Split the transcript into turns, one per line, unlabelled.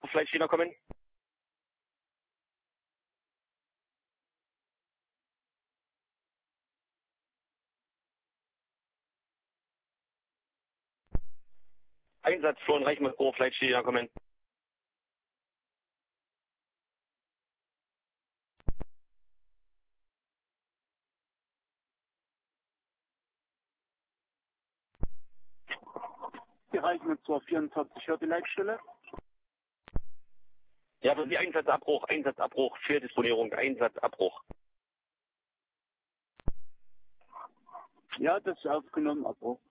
Fleischdiener kommen. Einsatz von Reichmannsbruch, Fleischdiener kommen.
Die Reichmannsbruch 44, hört die Leitstelle?
Ja, für Sie Einsatzabbruch, Fehldisponierung, Einsatzabbruch.
Ja, das ist aufgenommen, Abbruch.